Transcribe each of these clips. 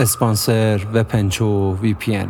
اسپانسر وپنچو VPN.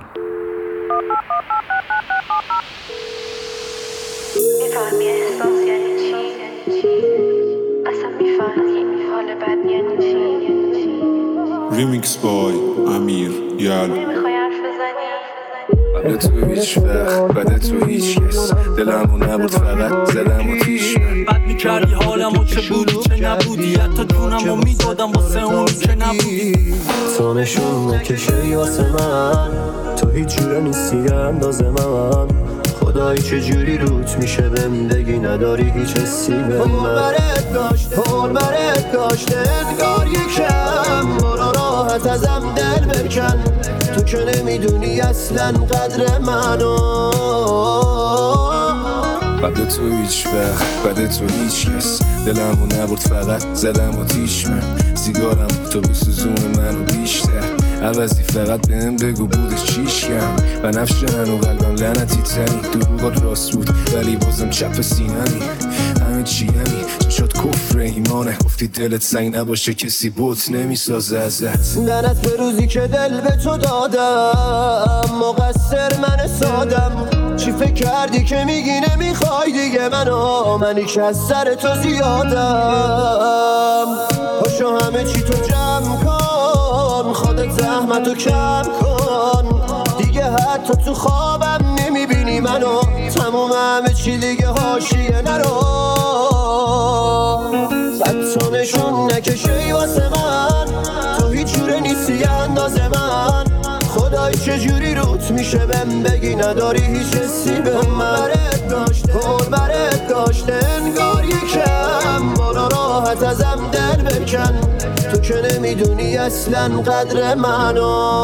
میفهمی احساس یعنی چی؟ اصلا میفهمی حال بد یعنی چی؟ ریمیکس بای امیر یال. نمیخوای حرف بزنی؟ بعد تو هیچ وقت بعد تو هیچ کس دلمو نبود فقط زدم و تیش بد میکردی حالمو چه بودی چه نبودی حتی جونمو میدادم واسه اونی که نبودی تو نشون نکشی واسه من تو هیچ جوره نیستی اندازه من خدایی چجوری روت میشه بهم بگی نداری هیچ حسی به من حرمت داشته انگار یکم برو راحت ازم دل بکن تو که نمیدونی اصلا قدر منو بعد تو هیچ وقت بعد تو هیچ کس دلمو نبرد فقط زدم و تیش من سیگارم تو بسوزون منو بیشتر عوضی فقط بهم بگو بودش چیش کم و نفش هنو قلبم لعنتی تنی دروغات راست بود ولی بازم چپ سینمی همه چی چشات کفر ایمانه گفتی دلت سنگ نباشه کسی بوت نمیسازه ازت لعنت به روزی که دل به تو دادم مقصر من سادم چی فکر کردی که میگی نمیخوای دیگه منی که از سر تو زیادم پاشو همه چی تو جمع کن خودت زحمتو کم کن دیگه حتی تو خوابم نمیبینی منو تموم همه چی دیگه حاشیه نرو تو نشون نکشی واسه من تو هیچ جوره نیستی اندازه من خدای چجوری روت میشه بهم بگی نداری هیچ حسی به من حرمت داشته انگار یکم برو راحت ازم دل بکن تو که نمیدونی اصلا قدر منو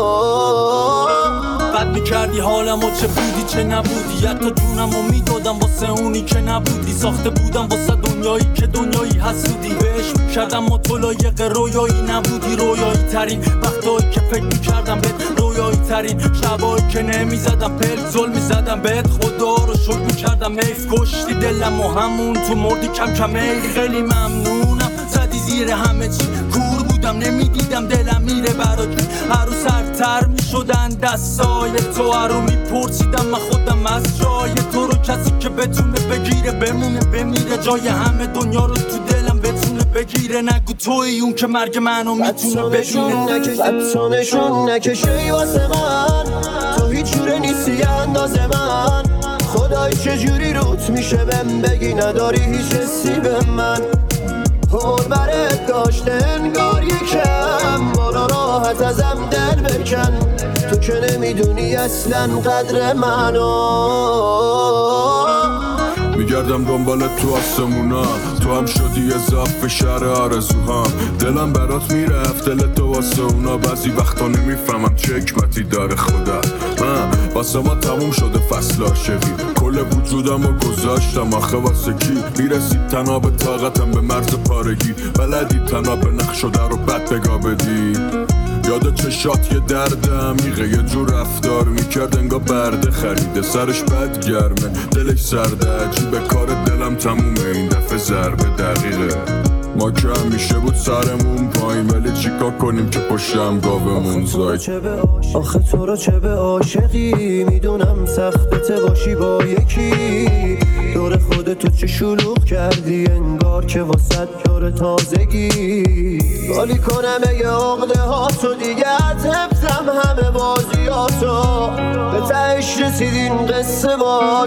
بد میکردی حالمو چه بودی چه نبودی حتی جونمو میدادم واسه اونی که نبودی ساخته بودم واسه دنیایی که دنیایی حسودی بهش میکردم مطلایق رویایی نبودی رویایی ترین وقتایی که فکر میکردم بهت رویایی ترین شبایی که نمیزدم پل زل میزدم بهت خدا رو شکر میکردم حیف کشتی دلم و همون تو مردی کم کم خیلی ممنونم زدی زیر همه چی کور بودم نمیدیدم دلم میره برات هر رو سرتر میشدن دستای تو هر رو میپرسیدم من خودم از جای تو رو کسی که بتونه بگیره بمونه بمیره جای همه دنیا رو تو دلم بتونه بگیره نگو توی اون که مرگ منو میتونه ببینه تو نشون نکشی واسه من تو هیچ جوره نیستی اندازه من خدای چجوری روت میشه بهم بگی نداری هیچ حسی به من حرمت داشته انگار یکم برو راحت ازم دل بکن تو که نمیدونی اصلا قدر منو میگردم دنبالت تو آسمونا تو هم شدی اضافه شهر آرزوهام دلم برات میرفت دلت تو واسه اونا بعضی وقتا نمیفهمم چه حکمتی داره خدا من واسه ما تموم شده فصل عاشقی کل وجودم رو گذاشتم آخه واسه کی میرسید تنها به طاقتم به مرز پارگی بلدی تنها به نقش شده رو بد بگا بدی یاد چشات یه درد عمیقه یه جور رفتار میکرد انگار برده خریده سرش بد گرمه دلش سرده عجیبه کار دلم تمومه این دفعه ضربه دقیقه ما که همیشه بود سرمون پایین ولی چیکار کنیم که پشتم گاومون زاید آخه تو رو چه به عاشقی میدونم سختت باشی با یکی دور خودتو چه شلوغ کردی انگار که واسد یار تازگی بالی کنم اگه عقده هاتو دیگه حفظم همه بازیاتو به تهش رسیدین قصه با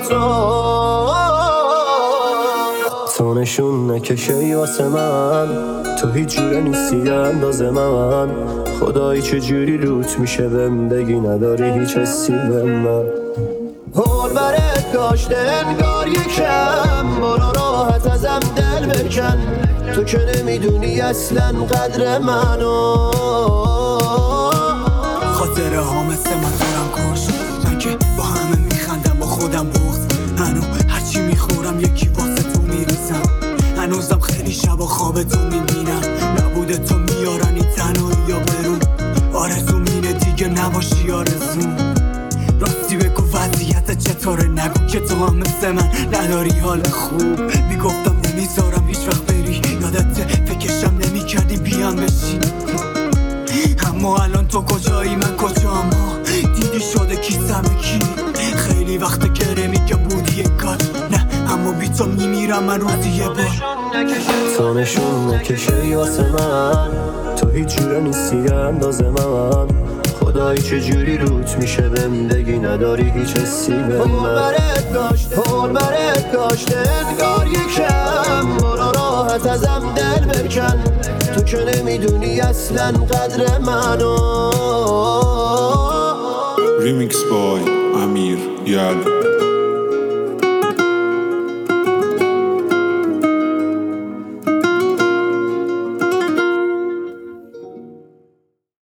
تو نشون نکشی واسه من تو هیچ جوره نیستی اندازه من خدایی چجوری روت میشه بهم بگی نداری هیچ حسی به من حرمت داشته انگار یکم برو راحت ازم دل بکن تو که نمیدونی اصلا قدر منو خاطره ها مثل من دارم کش من که با همه میخندم با خودم بغض هنو هرچی میخورم یکی واسه تو میریزم هنوزم خیلی شبا خواب تو میبینم نبوده تو میارن این تنهایی یا برون آرزو مینه دیگه نباشی آرزون راستی بگو وضعیت چطوره نگو که تو هم مثل من نداری حال خوب میگفتم نمیذارم هیچ وقت بری یادت فکرشم نمیکردی بیان بشین اما الان تو کجایی من کجام دیدی شده کیسم کی خیلی وقت کرمی که بودی کار نه اما بی تو میمیرم من روزی یه بار تو نشون نکشه واسه من تو هیچ جوره نیستی انداز من خدایی چجوری روت میشه بهم بگی نداری هیچ حسی به من برت داشته انگار یکم برو راحت ازم دل بکن تو که نمیدونی اصلا قدر منو Remix by Amir Yal